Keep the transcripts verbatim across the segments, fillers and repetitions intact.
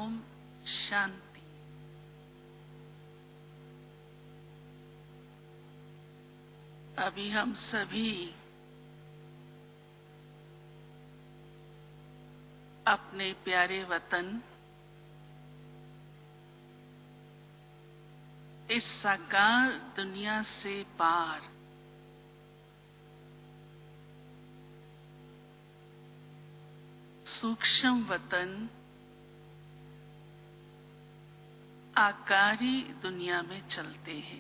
ओम शांति। अभी हम सभी अपने प्यारे वतन, इस साकार दुनिया से पार सूक्ष्म वतन आकारी दुनिया में चलते हैं।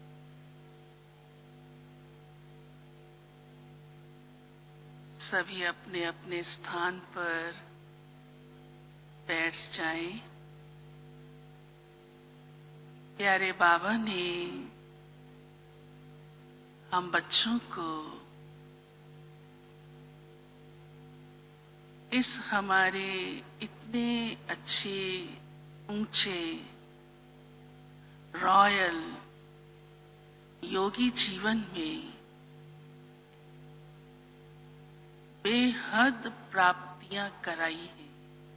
सभी अपने अपने स्थान पर बैठ जाएं। प्यारे बाबा ने हम बच्चों को इस हमारे इतने अच्छे ऊंचे रॉयल योगी जीवन में बेहद प्राप्तियां कराई हैं।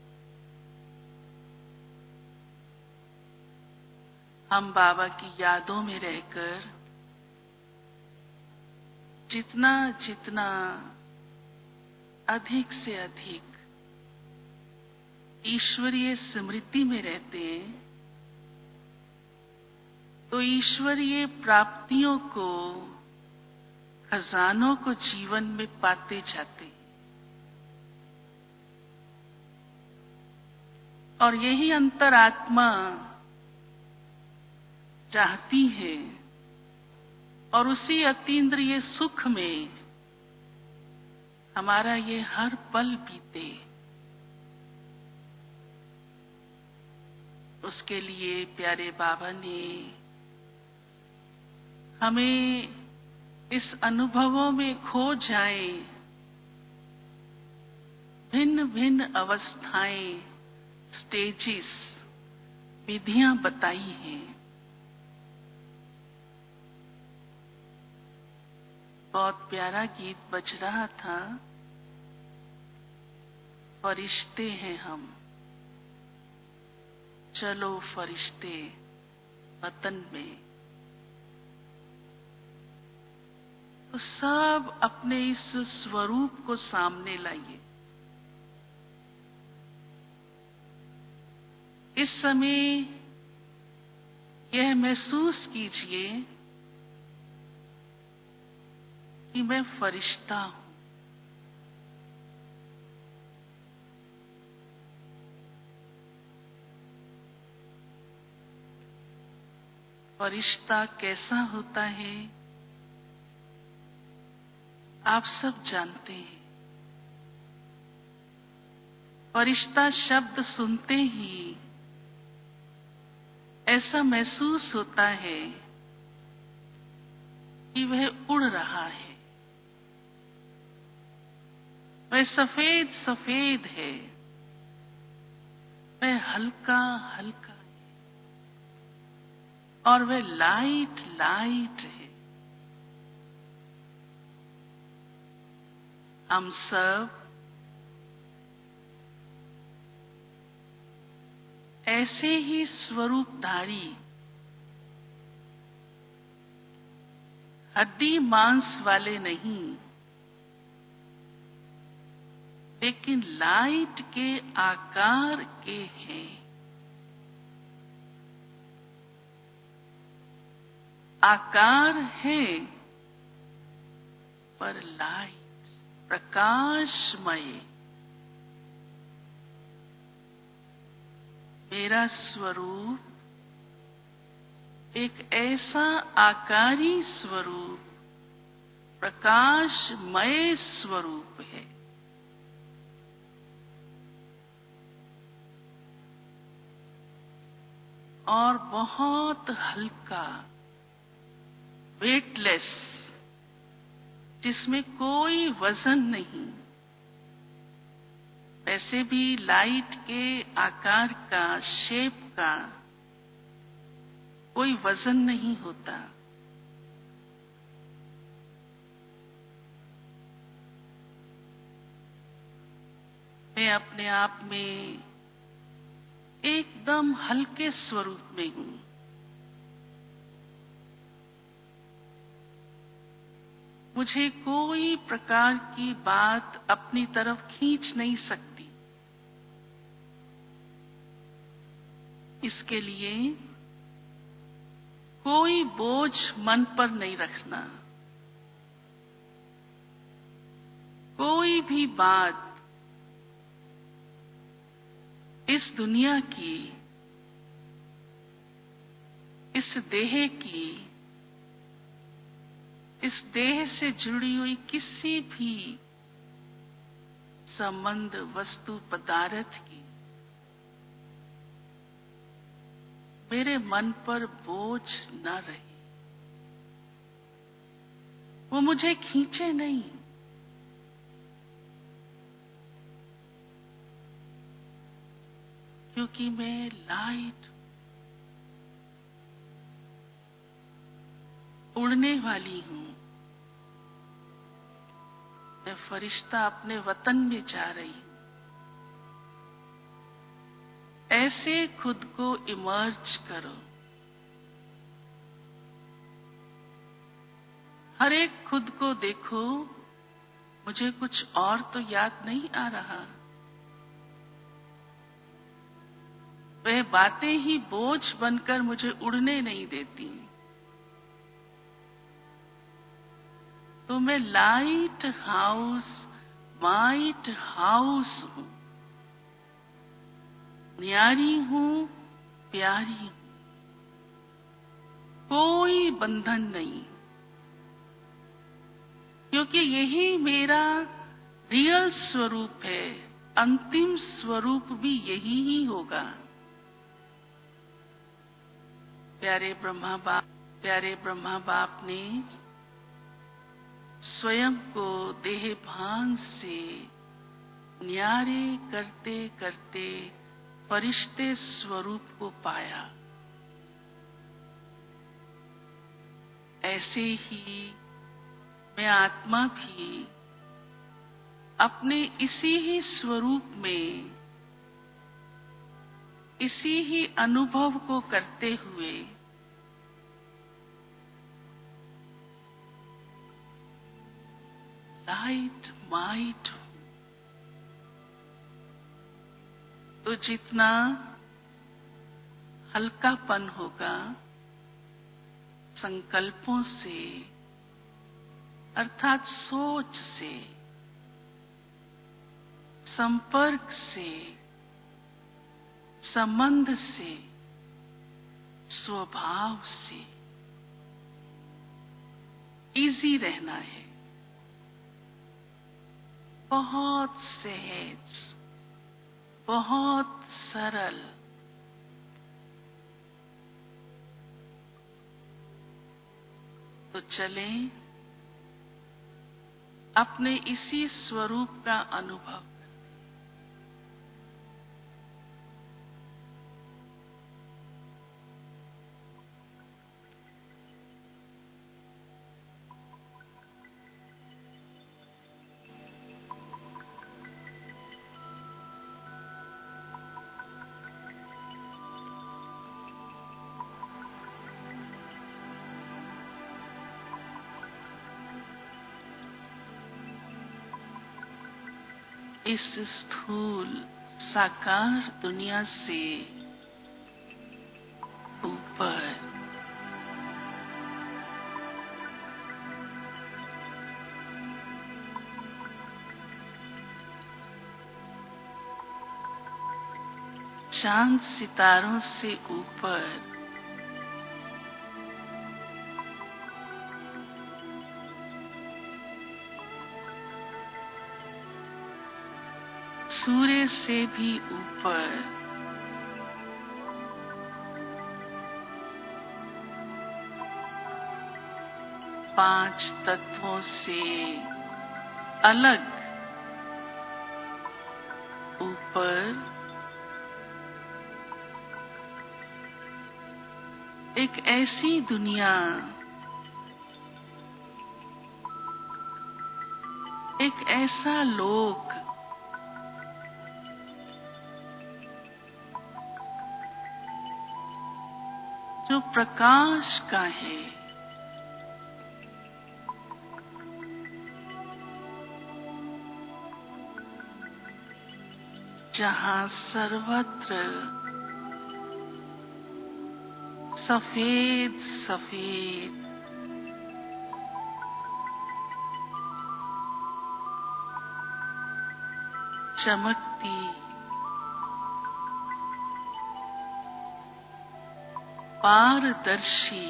हम बाबा की यादों में रहकर जितना जितना अधिक से अधिक ईश्वरीय स्मृति में रहते हैं, तो ईश्वरीय प्राप्तियों को, खजानों को जीवन में पाते जाते हैं। और यही अंतरात्मा चाहती है और उसी अतीन्द्रिय सुख में हमारा ये हर पल बीते। उसके लिए प्यारे बाबा ने हमें इस अनुभवों में खो जाए भिन्न भिन्न अवस्थाएं, स्टेजेस, विधियां बताई हैं। बहुत प्यारा गीत बज रहा था, फरिश्ते हैं हम, चलो फरिश्ते वतन में। तो सब अपने इस स्वरूप को सामने लाइए। इस समय यह महसूस कीजिए कि मैं फरिश्ता हूं। फरिश्ता कैसा होता है आप सब जानते हैं। फरिश्ता शब्द सुनते ही ऐसा महसूस होता है कि वह उड़ रहा है, वह सफेद सफेद है, वह हल्का हल्का है और वह लाइट लाइट है। हम सब ऐसे ही स्वरूपधारी हड्डी मांस वाले नहीं, लेकिन लाइट के आकार के हैं। आकार है पर लाइट, प्रकाशमय। मेरा स्वरूप एक ऐसा आकारी स्वरूप, प्रकाशमय स्वरूप है। और बहुत हल्का, वेटलेस, जिसमें कोई वजन नहीं। वैसे भी लाइट के आकार का, शेप का कोई वजन नहीं होता। मैं अपने आप में एकदम हल्के स्वरूप में हूं। मुझे कोई प्रकार की बात अपनी तरफ खींच नहीं सकती। इसके लिए कोई बोझ मन पर नहीं रखना। कोई भी बात इस दुनिया की, इस देह की, इस देह से जुड़ी हुई किसी भी संबंध, वस्तु, पदार्थ की मेरे मन पर बोझ न रहे। वो मुझे खींचे नहीं। क्योंकि मैं लाइट, उड़ने वाली हूं। मैं फरिश्ता अपने वतन में जा रही हूं। ऐसे खुद को इमर्ज करो। हर एक खुद को देखो। मुझे कुछ और तो याद नहीं आ रहा। वह बातें ही बोझ बनकर मुझे उड़ने नहीं देती। तो मैं लाइट हाउस, माइट हाउस हूं। न्यारी हूं, प्यारी हूं। कोई बंधन नहीं। क्योंकि यही मेरा रियल स्वरूप है। अंतिम स्वरूप भी यही ही होगा। प्यारे ब्रह्मा बाप प्यारे ब्रह्मा बाप ने स्वयं को देह भान से न्यारे करते करते फरिश्ते स्वरूप को पाया। ऐसे ही मैं आत्मा भी अपने इसी ही स्वरूप में, इसी ही अनुभव को करते हुए लाइट माइट हूं। तो जितना हल्कापन होगा संकल्पों से, अर्थात सोच से, संपर्क से, संबंध से, स्वभाव से इजी रहना है। बहुत सहज, बहुत सरल। तो चलें अपने इसी स्वरूप का अनुभव। इस स्थूल साकार दुनिया से ऊपर चांद सितारों से ऊपर सूर्य से भी ऊपर पांच तत्वों से अलग ऊपर एक ऐसी दुनिया, एक ऐसा लोक जो प्रकाश का है, जहाँ सर्वत्र सफेद सफेद चमकती पारदर्शी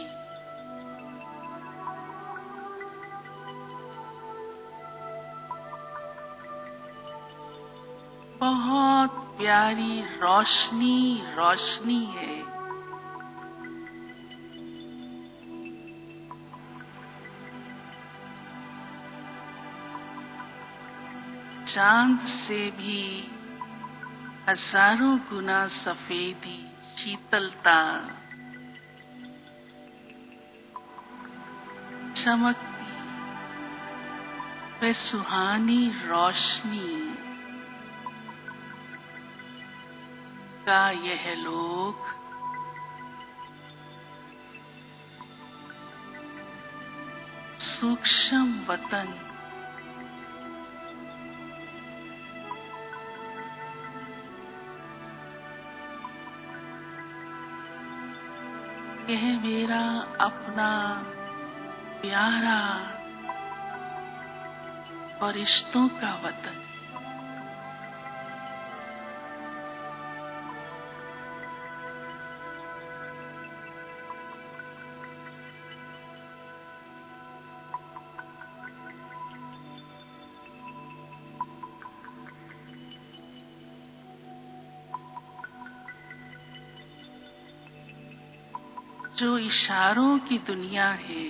बहुत प्यारी रोशनी रोशनी है। चांद से भी हजारों गुना सफेदी, शीतलता, चमकती व सुहानी रोशनी का यह लोक सूक्ष्म वतन यह मेरा अपना प्यारा फरिश्तों का वतन, जो इशारों की दुनिया है,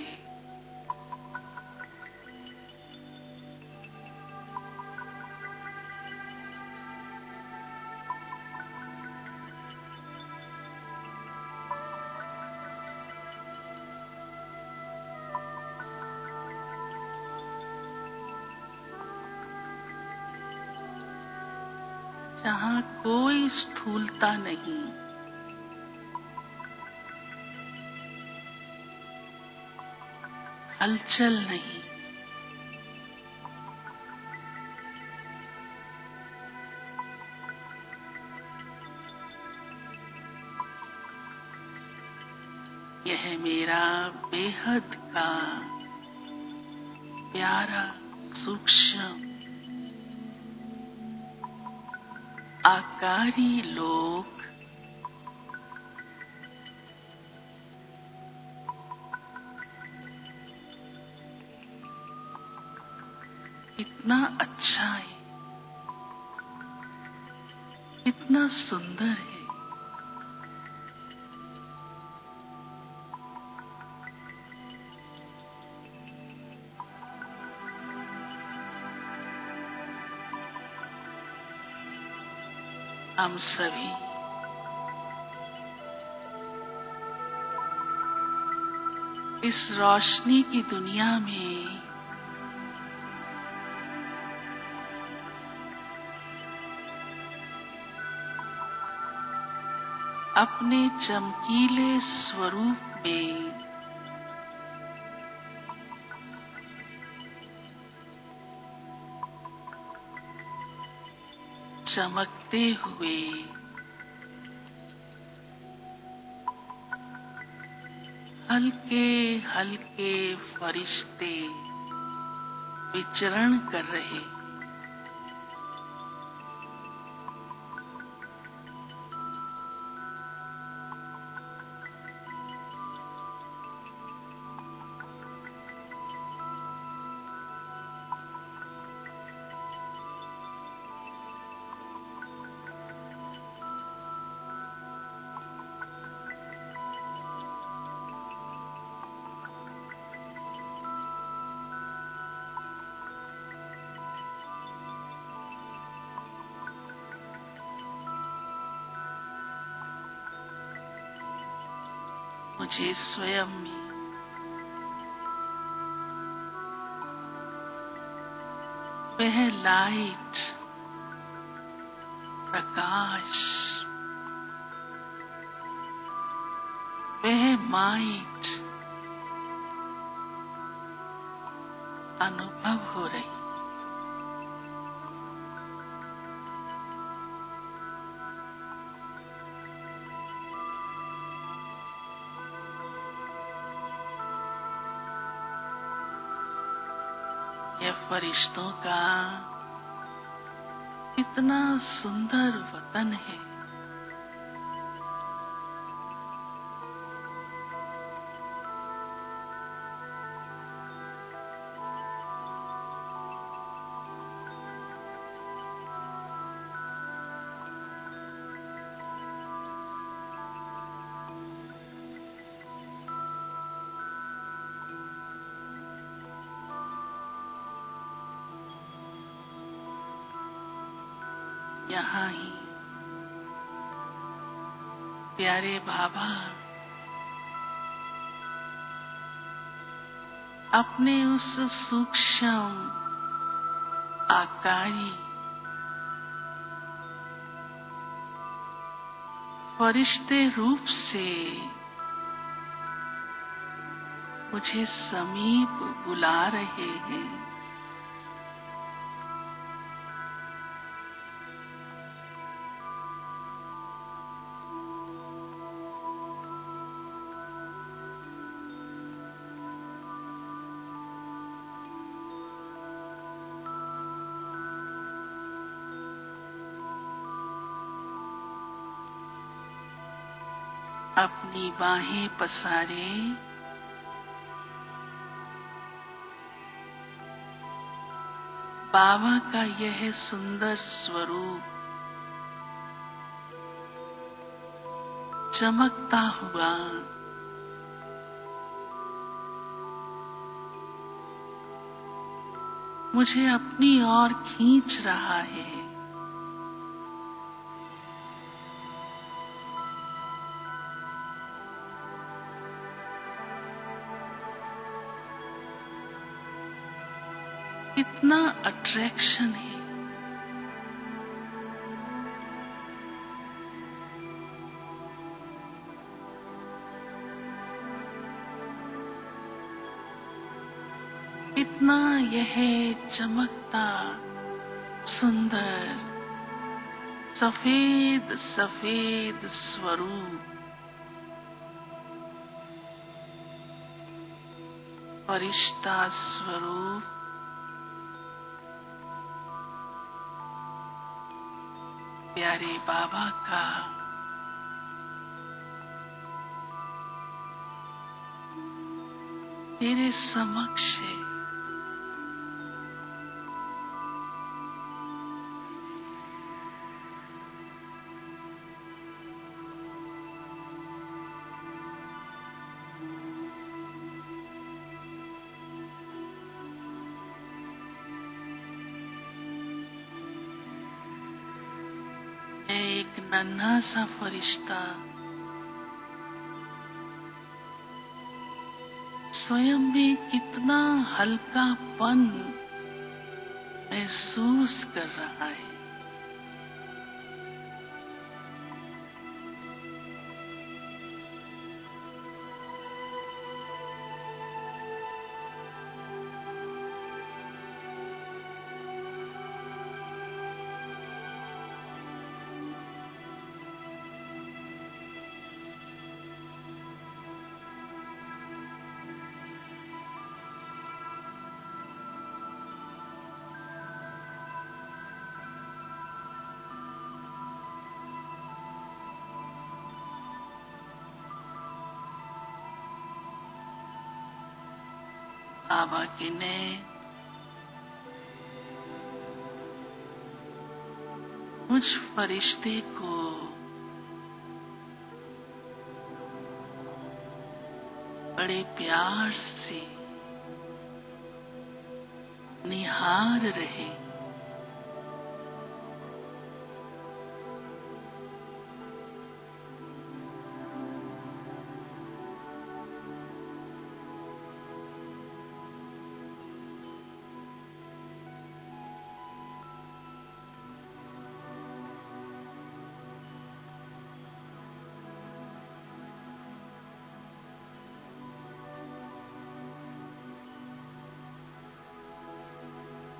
जहाँ कोई स्थूलता नहीं, हलचल नहीं, यह मेरा बेहद का प्यारा सूक्ष्म आकारी लोक इतना अच्छा है, इतना सुंदर है। हम सभी इस रोशनी की दुनिया में अपने चमकीले स्वरूप में चमकते हुए हल्के हल्के फरिश्ते विचरण कर रहे, मुझे स्वयं में वह लाइट, प्रकाश वह माइट अनुभव हो रही। यह फरिश्तों का कितना सुंदर वतन है। यहाँ ही प्यारे बाबा अपने उस सूक्ष्म आकारी फरिश्ते रूप से मुझे समीप बुला रहे हैं। अपनी बाहें पसारे बाबा का यह सुंदर स्वरूप चमकता हुआ मुझे अपनी ओर खींच रहा है। कितना अट्रैक्शन है। कितना यह चमकता सुंदर सफेद सफेद स्वरूप फरिश्ता स्वरूप प्यारे बाबा का तेरे समक्ष है। मैं एक नन्हा सा फरिश्ता स्वयं में कितना हल्कापन महसूस कर रहा है। बाबा के ने मुझ फरिश्ते को बड़े प्यार से निहार रहे।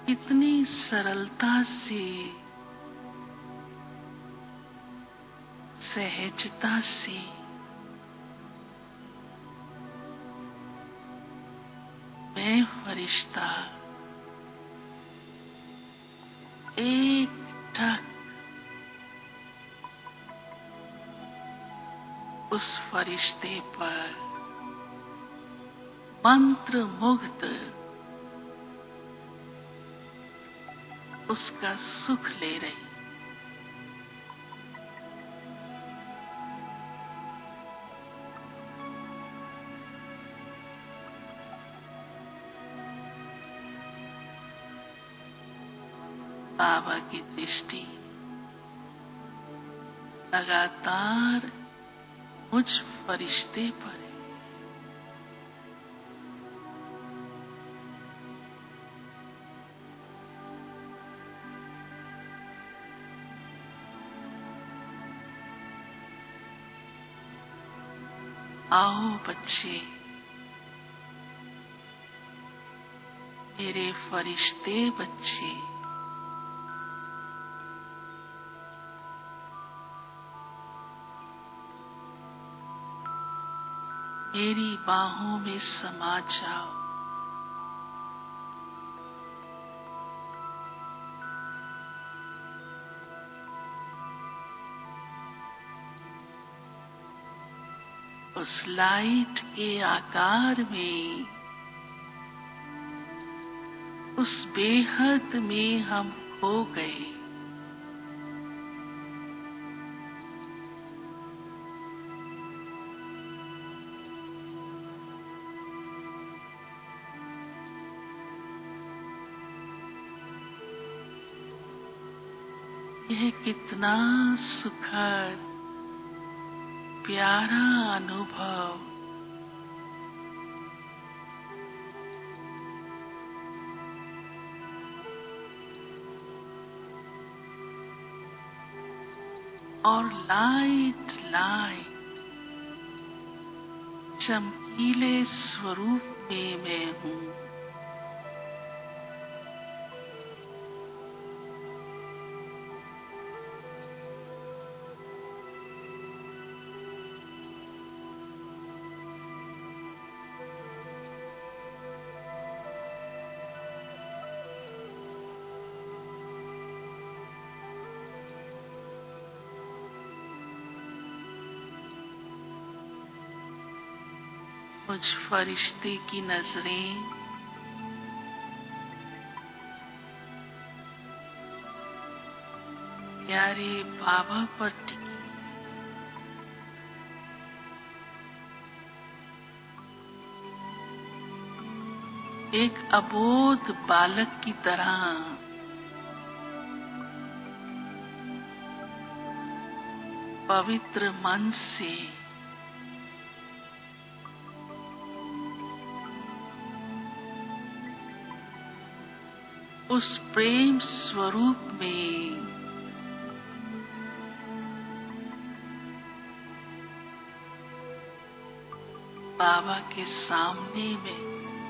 कितनी सरलता से, सहजता से मैं फरिश्ता एक टक उस फरिश्ते पर मंत्र मुग्ध उसका सुख ले रही। बाबा की दृष्टि लगातार मुझ फरिश्ते पर है। आओ बच्चे, मेरे फरिश्ते बच्चे, मेरी बाहों में समा जाओ। उस लाइट के आकार में, उस बेहद में हम खो गए। यह कितना सुखद प्यारा अनुभव, और लाइट लाइट चमकीले स्वरूप में मैं हूँ। मुझ फरिश्ते की नजरें प्यारे बाबा पर टिकी। एक अबोध बालक की तरह पवित्र मन से उस प्रेम स्वरूप में बाबा के सामने में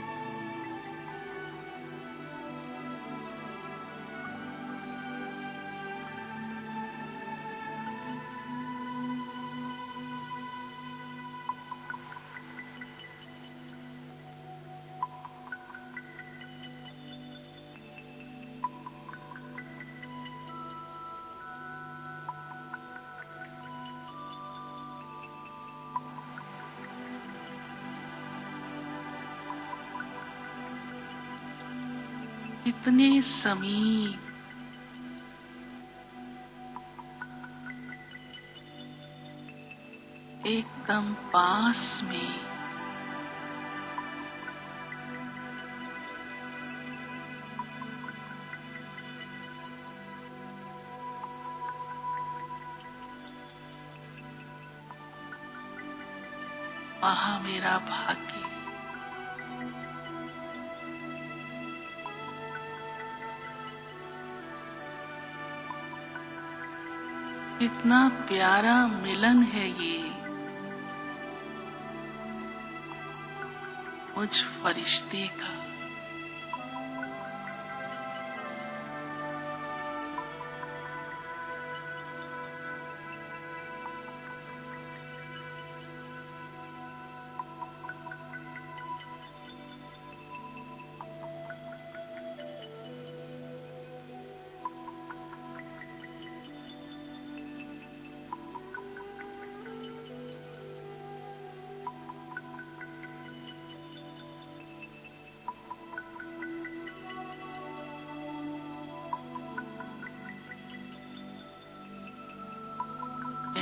इतने समीप, एकदम पास में वहाँ मेरा भाग्य। कितना प्यारा मिलन है ये मुझ फरिश्ते का।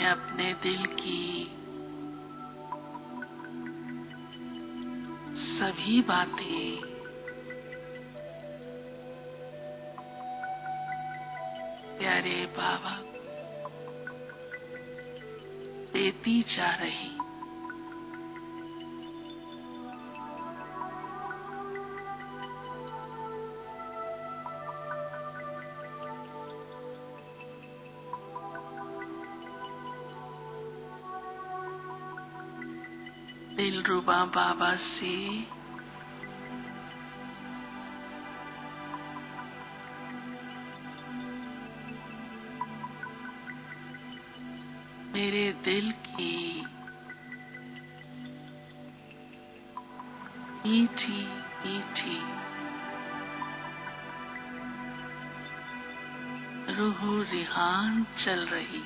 अपने दिल की सभी बातें प्यारे बाबा देती जा रही। दिलरुबा बाबा से मेरे दिल की मीठी मीठी रूह रिहान चल रही।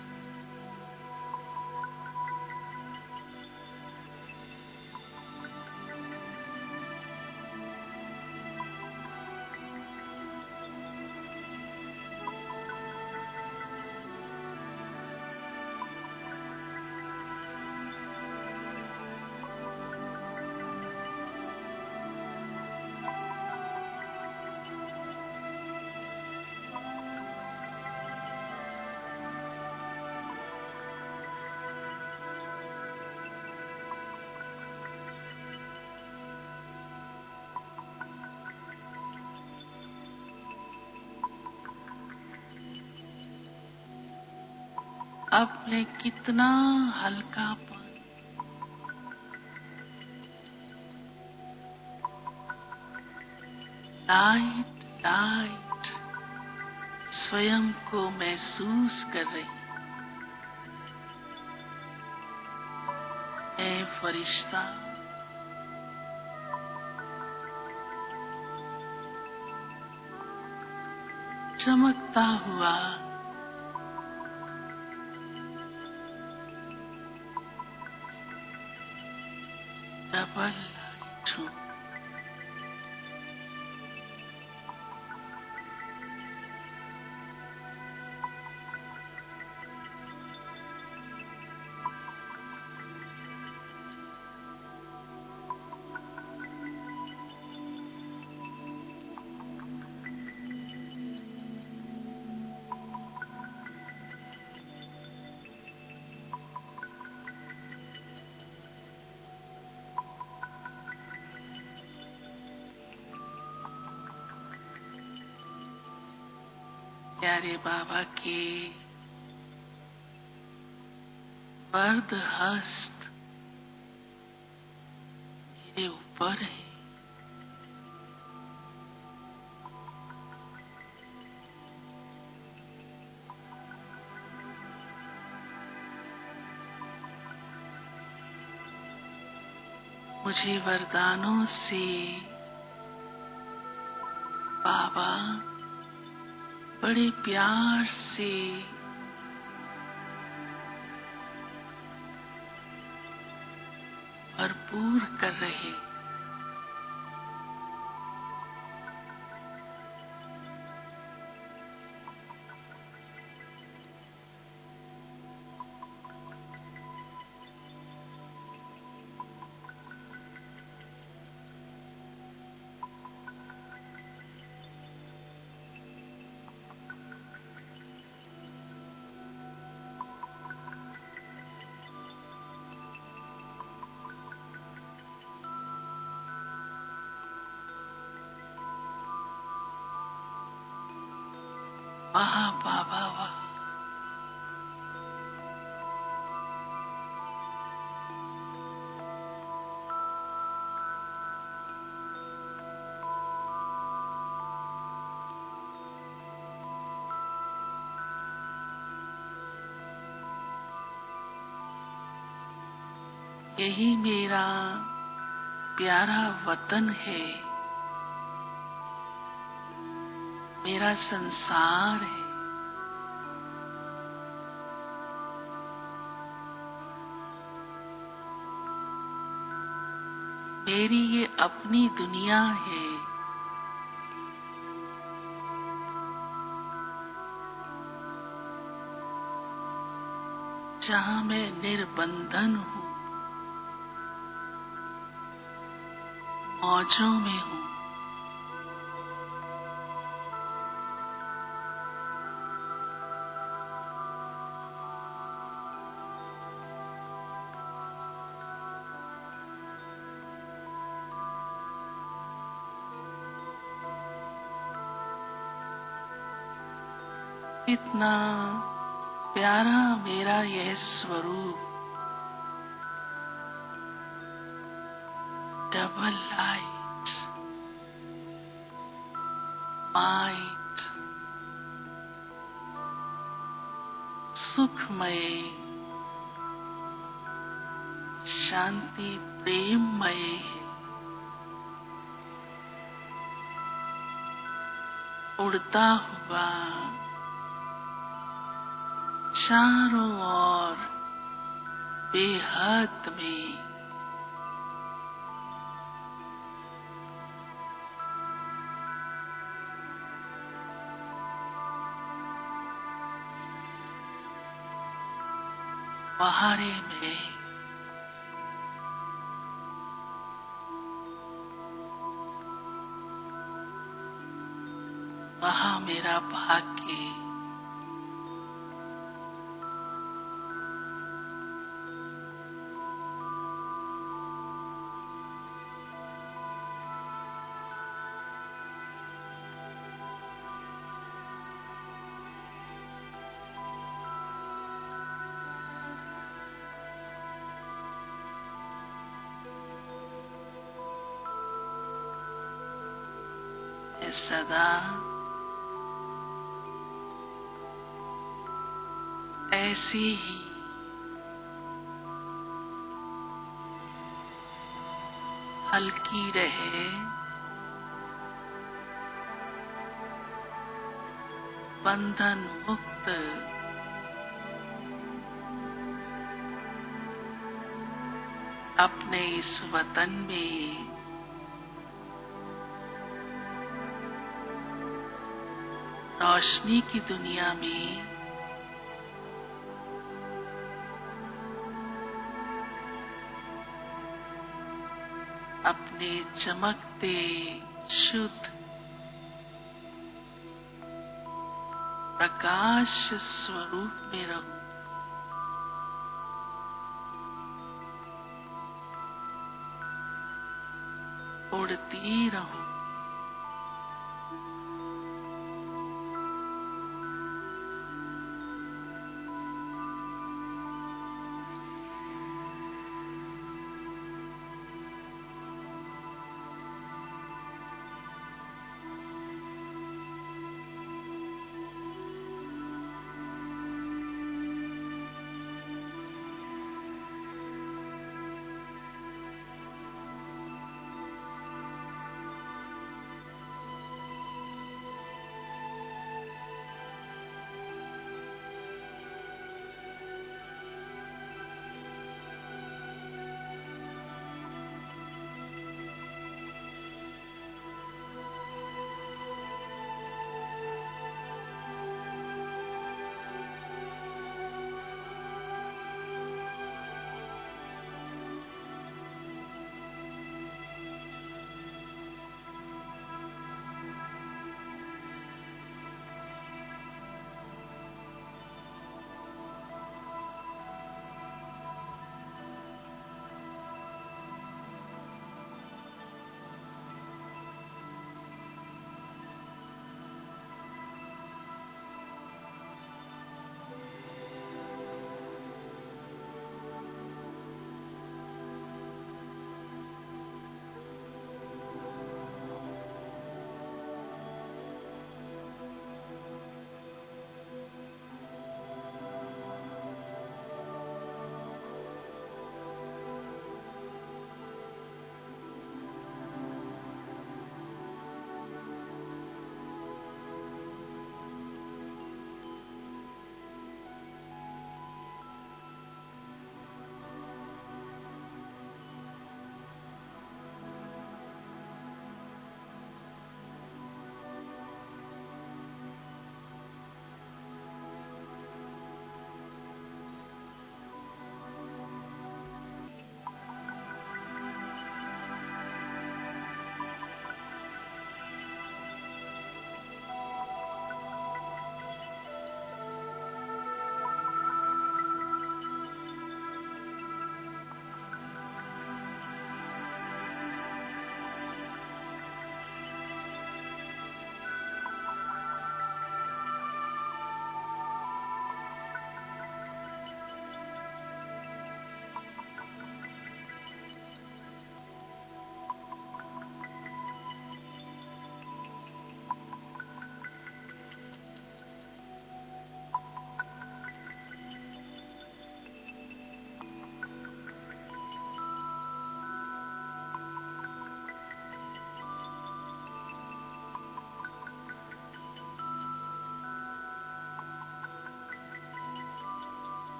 अपने कितना हल्कापन लाइट लाइट स्वयं को महसूस कर रही। मैं फरिश्ता चमकता हुआ डबल लाइट हूँ। प्यारे बाबा के वर्द हस्त मेरे ऊपर है। मुझे वरदानों से बाबा बड़े प्यार से भरपूर कर रहे। वाह बाबा वाह। यही मेरा प्यारा वतन है, मेरा संसार है। मेरी ये अपनी दुनिया है। जहां मैं निर्बंधन हूं, मौजों में हूं। इतना प्यारा मेरा यह स्वरूप, डबल लाइट, माइट, सुखमय, शांति प्रेममय है। उड़ता हुआ चारों ओर बेहद में बहारे में वहां मेरा भाग्य है सदा ऐसे ही हल्की रहे, बंधन मुक्त, अपने इस वतन में रोशनी की दुनिया में अपने चमकते शुद्ध प्रकाश स्वरूप में रहूं। उड़ती रहूं,